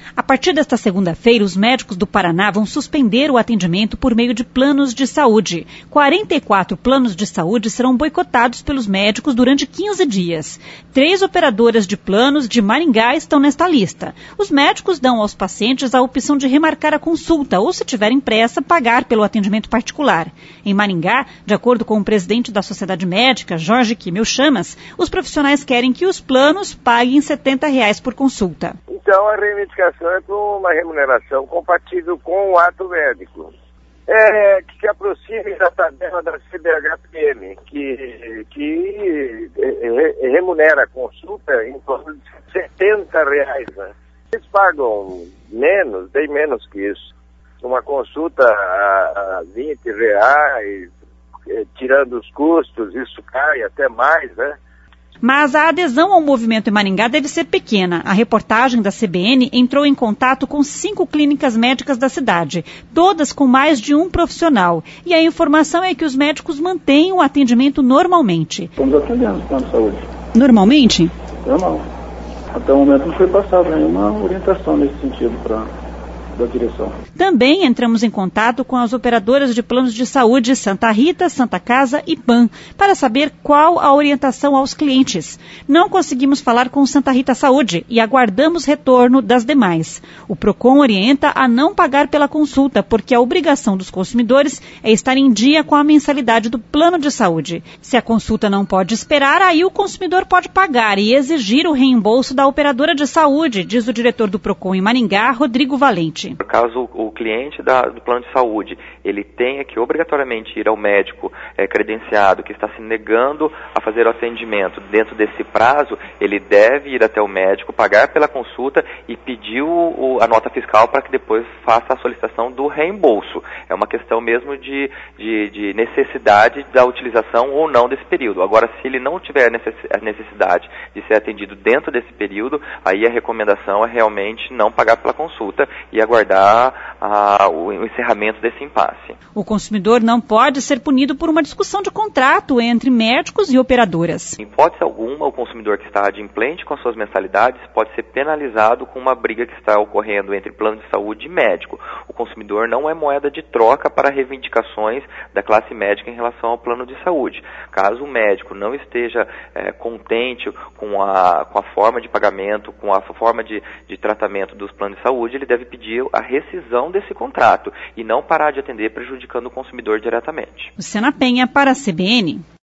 A partir desta segunda-feira, os médicos do Paraná vão suspender o atendimento por meio de planos de saúde. 44 planos de saúde serão boicotados pelos médicos durante 15 dias. 3 operadoras de planos de Maringá estão nesta lista. Os médicos dão aos pacientes a opção de remarcar a consulta ou, se tiverem pressa, pagar pelo atendimento particular. Em Maringá, de acordo com o presidente da Sociedade Médica, Jorge Kimel Chamas, os profissionais querem que os planos paguem R$ 70 por consulta. Então, a reivindicação é por uma remuneração compatível com o ato médico. Que se aproxime da tabela da CBHPM, que remunera a consulta em torno de R$ 70. Né? Eles pagam menos, bem menos que isso. Uma consulta a R$ 20, tirando os custos, isso cai até mais, né? Mas a adesão ao movimento em Maringá deve ser pequena. A reportagem da CBN entrou em contato com 5 clínicas médicas da cidade, todas com mais de um profissional. E a informação é que os médicos mantêm o atendimento normalmente. Estamos atendendo o plano de saúde. Normalmente? Normal. Até o momento não foi passada nenhuma orientação nesse sentido da direção. Também entramos em contato com as operadoras de planos de saúde Santa Rita, Santa Casa e PAN, para saber qual a orientação aos clientes. Não conseguimos falar com Santa Rita Saúde e aguardamos retorno das demais. O PROCON orienta a não pagar pela consulta, porque a obrigação dos consumidores é estar em dia com a mensalidade do plano de saúde. Se a consulta não pode esperar, aí o consumidor pode pagar e exigir o reembolso da operadora de saúde, diz o diretor do PROCON em Maringá, Rodrigo Valente. Caso o cliente do plano de saúde, ele tenha que obrigatoriamente ir ao médico credenciado que está se negando a fazer o atendimento dentro desse prazo, ele deve ir até o médico, pagar pela consulta e pedir a nota fiscal para que depois faça a solicitação do reembolso. É uma questão mesmo de necessidade da utilização ou não desse período. Agora, se ele não tiver a necessidade de ser atendido dentro desse período, aí a recomendação é realmente não pagar pela consulta e aguardar o encerramento desse impasse. O consumidor não pode ser punido por uma discussão de contrato entre médicos e operadoras. Em hipótese alguma, o consumidor que está adimplente com as suas mensalidades pode ser penalizado com uma briga que está ocorrendo entre plano de saúde e médico. O consumidor não é moeda de troca para reivindicações da classe médica em relação ao plano de saúde. Caso o médico não esteja contente com a forma de pagamento, com a forma de tratamento dos planos de saúde, ele deve pedir a rescisão desse contrato e não parar de atender prejudicando o consumidor diretamente. Luciana Penha para a CBN.